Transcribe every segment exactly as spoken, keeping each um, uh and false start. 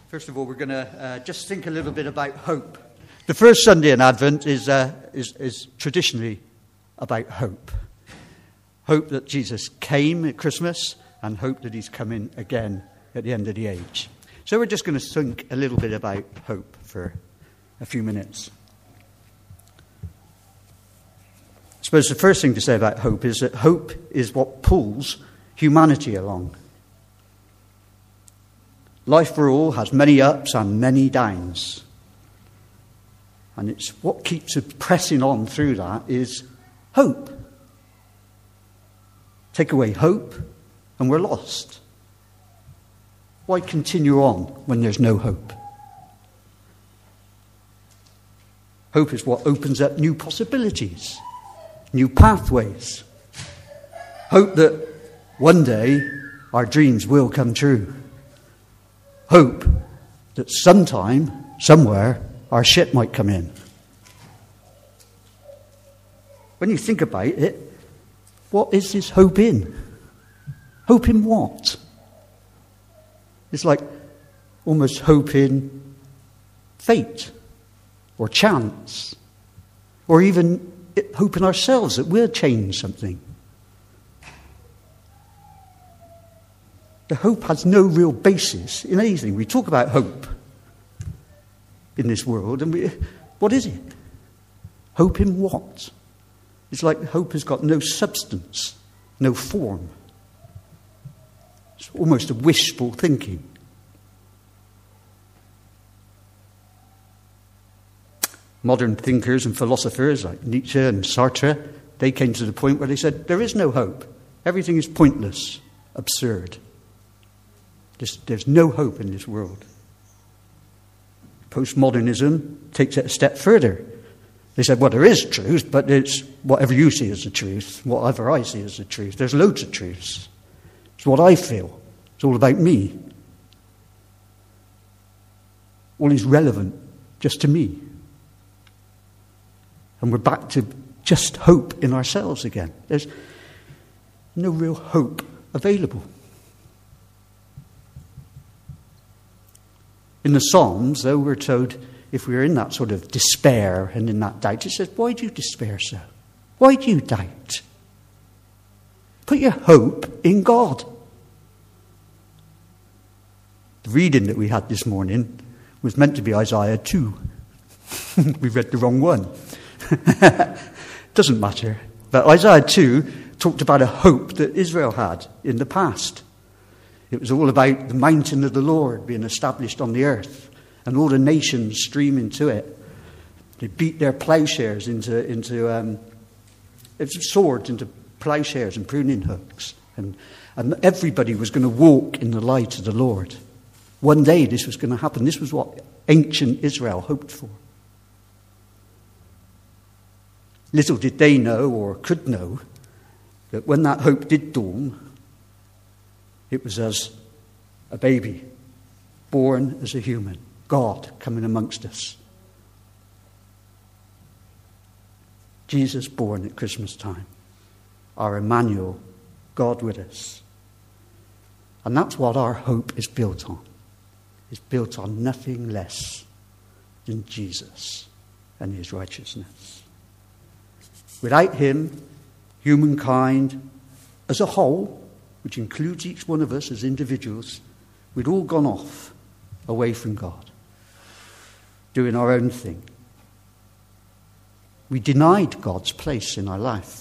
First of all, we're going to uh, just think a little bit about hope. The first Sunday in Advent is, uh, is, is traditionally about hope. Hope that Jesus came at Christmas and hope that he's coming again at the end of the age. So we're just going to think a little bit about hope for a few minutes. I suppose the first thing to say about hope is that hope is what pulls humanity along. Life for all has many ups and many downs. And it's what keeps us pressing on through that is hope. Take away hope and we're lost. Why continue on when there's no hope? Hope is what opens up new possibilities, new pathways. Hope that one day our dreams will come true. Hope that sometime, somewhere, our ship might come in. When you think about it, what is this hope in? Hope in what? It's like almost hope in fate or chance or even hope in ourselves that we'll change something. The hope has no real basis in anything. We talk about hope in this world, and we, what is it? Hope in what? It's like hope has got no substance, no form. It's almost a wishful thinking. Modern thinkers and philosophers like Nietzsche and Sartre, they came to the point where they said, there is no hope. Everything is pointless, absurd. There's, there's no hope in this world. Postmodernism takes it a step further. They said, well, there is truth, but it's whatever you see as the truth, whatever I see as the truth. There's loads of truths. It's what I feel. It's all about me. All is relevant just to me. And we're back to just hope in ourselves again. There's no real hope available. In the Psalms, though, we're told if we're in that sort of despair and in that doubt, it says, why do you despair so? Why do you doubt? Put your hope in God. The reading that we had this morning was meant to be Isaiah two. We read the wrong one. Doesn't matter. But Isaiah two talked about a hope that Israel had in the past. It was all about the mountain of the Lord being established on the earth and all the nations streaming to it. They beat their plowshares into, into um, swords into plowshares and pruning hooks. And, and everybody was going to walk in the light of the Lord. One day this was going to happen. This was what ancient Israel hoped for. Little did they know or could know that when that hope did dawn, it was as a baby, born as a human, God coming amongst us. Jesus born at Christmas time, our Emmanuel, God with us. And that's what our hope is built on. It's built on nothing less than Jesus and his righteousness. Without him, humankind as a whole, which includes each one of us as individuals, we'd all gone off away from God, doing our own thing. We denied God's place in our life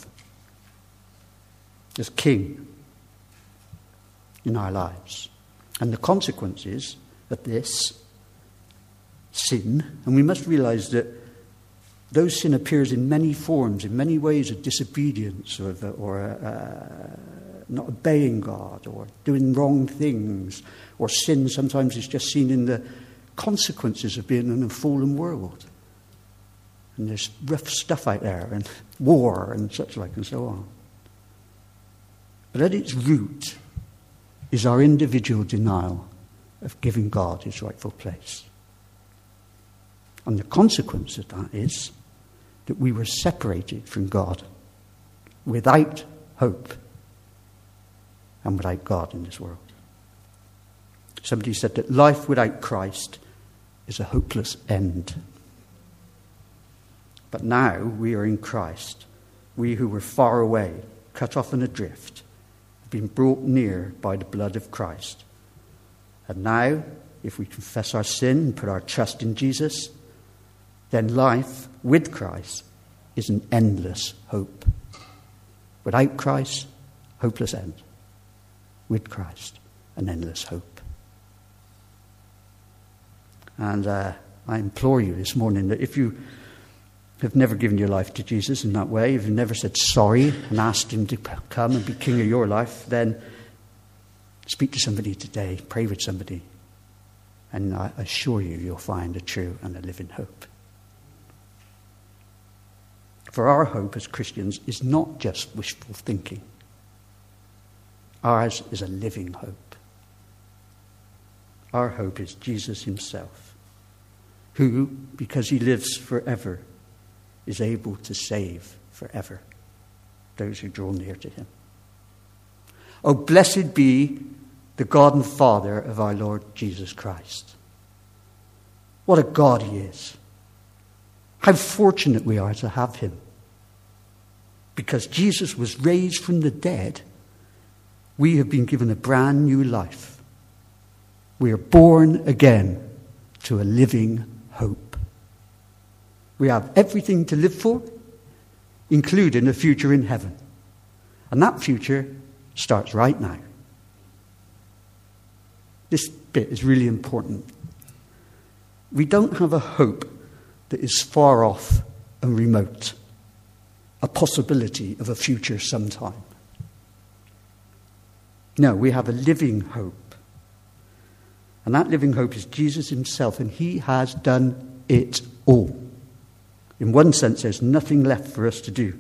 as king in our lives. And the consequences of this sin, and we must realize that though sin appears in many forms, in many ways of disobedience or, or uh, not obeying God or doing wrong things, or sin sometimes is just seen in the consequences of being in a fallen world. And there's rough stuff out there, and war and such like and so on. But at its root is our individual denial of giving God his rightful place. And the consequence of that is that we were separated from God, without hope and without God in this world. Somebody said that life without Christ is a hopeless end. But now we are in Christ. We who were far away, cut off and adrift, have been brought near by the blood of Christ. And now, if we confess our sin and put our trust in Jesus, then life with Christ is an endless hope. Without Christ, hopeless end. With Christ, an endless hope. And uh, I implore you this morning that if you have never given your life to Jesus in that way, if you've never said sorry and asked him to come and be king of your life, then speak to somebody today, pray with somebody, and I assure you, you'll find a true and a living hope. For our hope as Christians is not just wishful thinking. Ours is a living hope. Our hope is Jesus himself, who, because he lives forever, is able to save forever those who draw near to him. Oh, blessed be the God and Father of our Lord Jesus Christ. What a God he is. How fortunate we are to have him. Because Jesus was raised from the dead, we have been given a brand new life. We are born again to a living hope. We have everything to live for, including a future in heaven. And that future starts right now. This bit is really important. We don't have a hope that is far off and remote, a possibility of a future sometime. No, we have a living hope. And that living hope is Jesus himself, and he has done it all. In one sense, there's nothing left for us to do.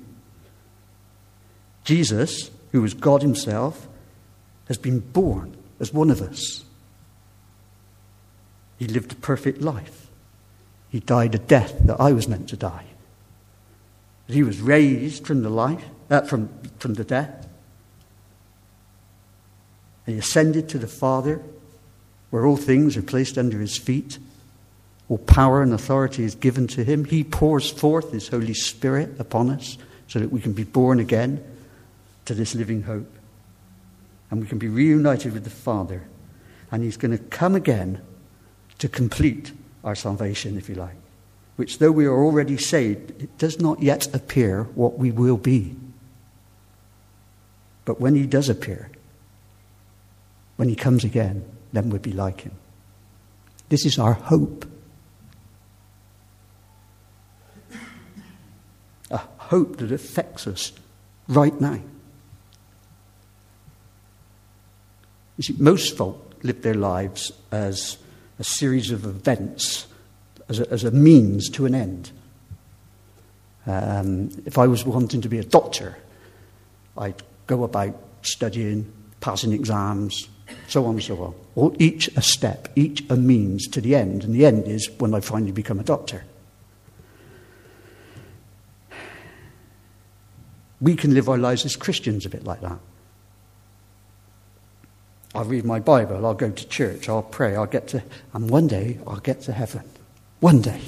Jesus, who was God himself, has been born as one of us. He lived a perfect life. He died a death that I was meant to die. He was raised from the life, uh, from, from the death. And he ascended to the Father, where all things are placed under his feet. All power and authority is given to him. He pours forth his Holy Spirit upon us so that we can be born again to this living hope. And we can be reunited with the Father. And he's going to come again to complete our salvation, if you like. Which, though we are already saved, it does not yet appear what we will be. But when he does appear, when he comes again, then we'll be like him. This is our hope. A hope that affects us right now. You see, most folk live their lives as a series of events, as a, as a means to an end. Um, if I was wanting to be a doctor, I'd go about studying, passing exams, so on and so on. All, each a step, each a means to the end. And the end is when I finally become a doctor. We can live our lives as Christians a bit like that. I'll read my Bible, I'll go to church, I'll pray, I'll get to, and one day I'll get to heaven. One day.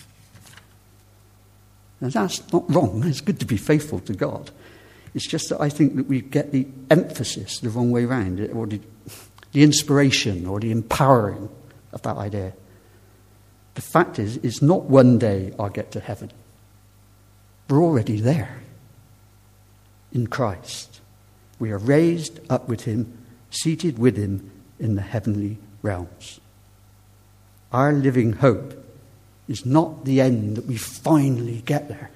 Now that's not wrong, it's good to be faithful to God. It's just that I think that we get the emphasis the wrong way around, or the, the inspiration or the empowering of that idea. The fact is, it's not one day I'll get to heaven. We're already there. In Christ. We are raised up with him, seated with him in the heavenly realms. Our living hope is not the end that we finally get there.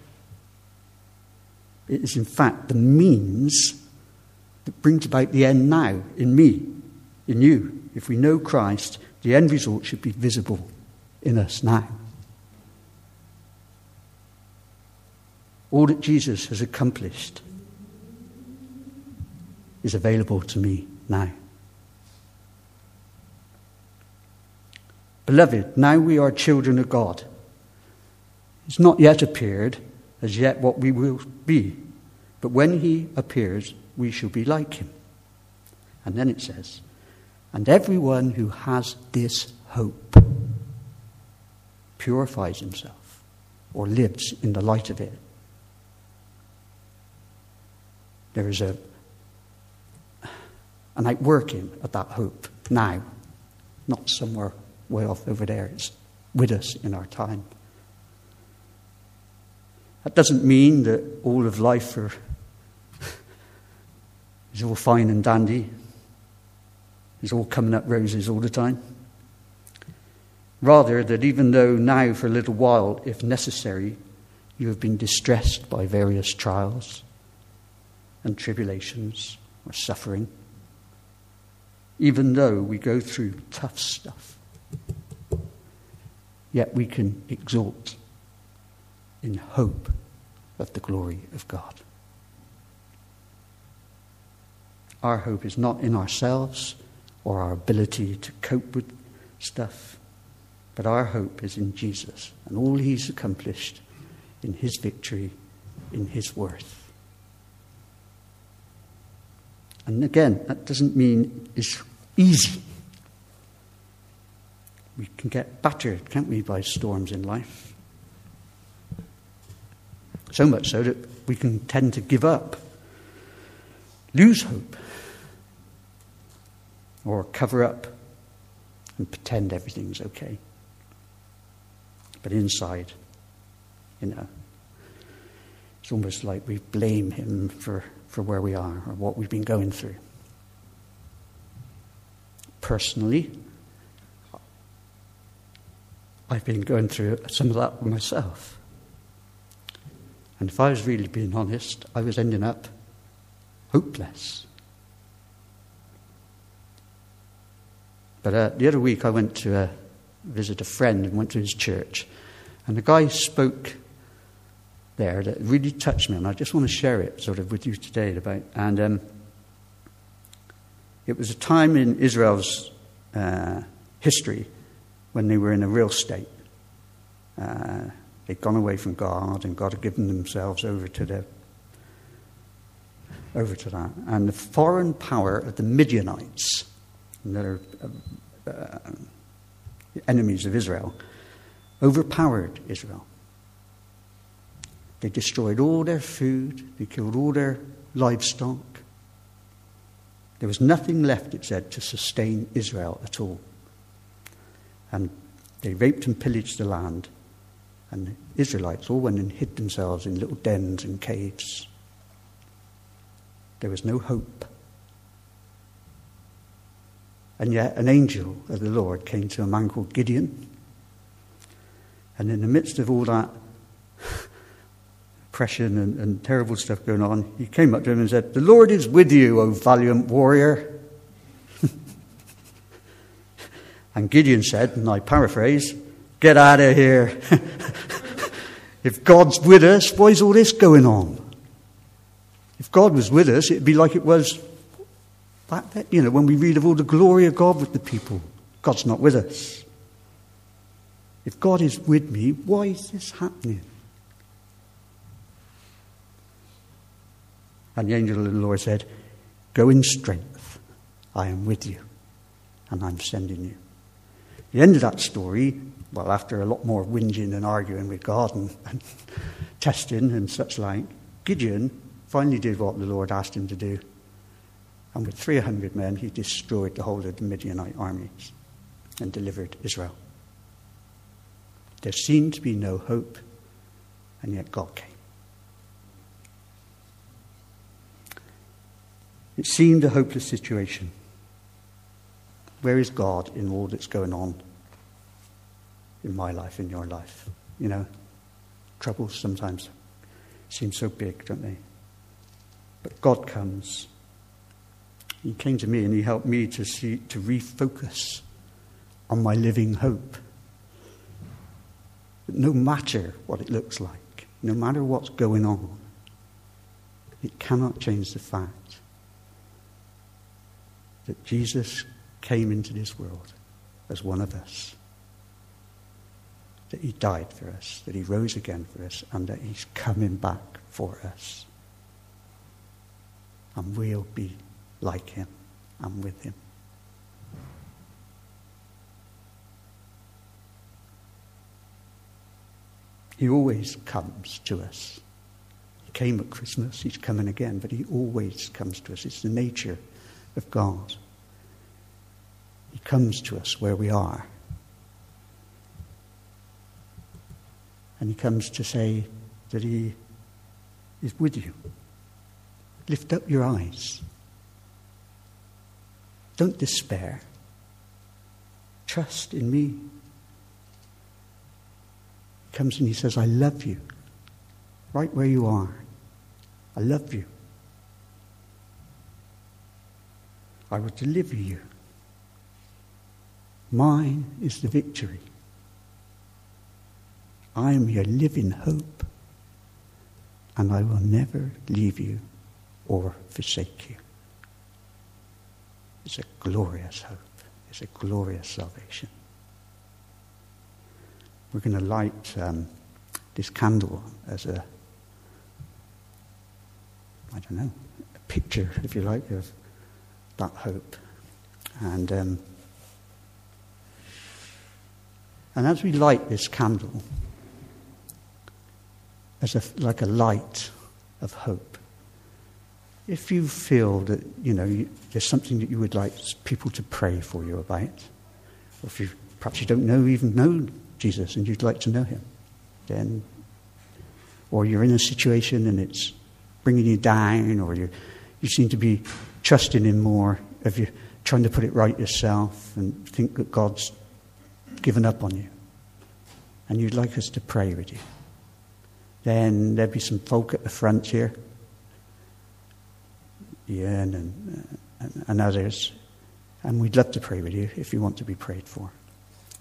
It is in fact the means that brings about the end now, in me, in you. If we know Christ, the end result should be visible in us now. All that Jesus has accomplished is available to me now. Beloved, now we are children of God. It's not yet appeared as yet what we will be, but when he appears, we shall be like him. And then it says, And everyone who has this hope purifies himself or lives in the light of it. There is a an outworking of that hope now, not somewhere way off over there. It's with us in our time. That doesn't mean that all of life are, is all fine and dandy. It's all coming up roses all the time. Rather, that even though now for a little while, if necessary, you have been distressed by various trials and tribulations or suffering, even though we go through tough stuff, yet we can exult in hope of the glory of God. Our hope is not in ourselves or our ability to cope with stuff, but our hope is in Jesus and all he's accomplished in his victory, in his worth. And again, that doesn't mean it's easy. We can get battered, can't we, by storms in life? So much so that we can tend to give up, lose hope, or cover up and pretend everything's okay. But inside, you know, it's almost like we blame him for, for where we are or what we've been going through. Personally, I've been going through some of that myself. And if I was really being honest, I was ending up hopeless. But uh, the other week I went to uh, visit a friend and went to his church. And the guy spoke there that really touched me. And I just want to share it sort of with you today. about. And um, it was a time in Israel's uh, history when they were in a real state. Uh, they'd gone away from God, and God had given themselves over to the over to that. And the foreign power of the Midianites, and they're uh, uh, enemies of Israel, overpowered Israel. They destroyed all their food. They killed all their livestock. There was nothing left, it said, to sustain Israel at all. And they raped and pillaged the land. And the Israelites all went and hid themselves in little dens and caves. There was no hope. And yet an angel of the Lord came to a man called Gideon. And in the midst of all that oppression and, and terrible stuff going on, he came up to him and said, "The Lord is with you, O valiant warrior." And Gideon said, and I paraphrase, "Get out of here. If God's with us, why is all this going on? If God was with us, it'd be like it was back then, you know, when we read of all the glory of God with the people. God's not with us. If God is with me, why is this happening?" And the angel of the Lord said, "Go in strength. I am with you, and I'm sending you." The end of that story, well, after a lot more whinging and arguing with God and, and testing and such like, Gideon finally did what the Lord asked him to do. And with three hundred men, he destroyed the whole of the Midianite armies and delivered Israel. There seemed to be no hope, and yet God came. It seemed a hopeless situation. Where is God in all that's going on in my life, in your life? You know, troubles sometimes seem so big, don't they? But God comes. He came to me and he helped me to see, to refocus on my living hope. That no matter what it looks like, no matter what's going on, it cannot change the fact that Jesus came into this world as one of us. That he died for us, that he rose again for us, and that he's coming back for us. And we'll be like him and with him. He always comes to us. He came at Christmas, he's coming again, but he always comes to us. It's the nature of God. He comes to us where we are. And he comes to say that he is with you. Lift up your eyes. Don't despair. Trust in me. He comes and he says, I love you. Right where you are. I love you. I will deliver you. Mine is the victory. I am your living hope, and I will never leave you or forsake you. It's a glorious hope. It's a glorious salvation. We're going to light um, this candle as a, I don't know, a picture, if you like, of that hope. And um, and as we light this candle, as a, like a light of hope, if you feel that, you know, you, there's something that you would like people to pray for you about, or if you perhaps you don't know even know Jesus and you'd like to know him, then, or you're in a situation and it's bringing you down, or you you seem to be trusting him more, if you're trying to put it right yourself and think that God's given up on you, and you'd like us to pray with you, then there'll be some folk at the front here, Ian and, uh, and, and others, and we'd love to pray with you if you want to be prayed for.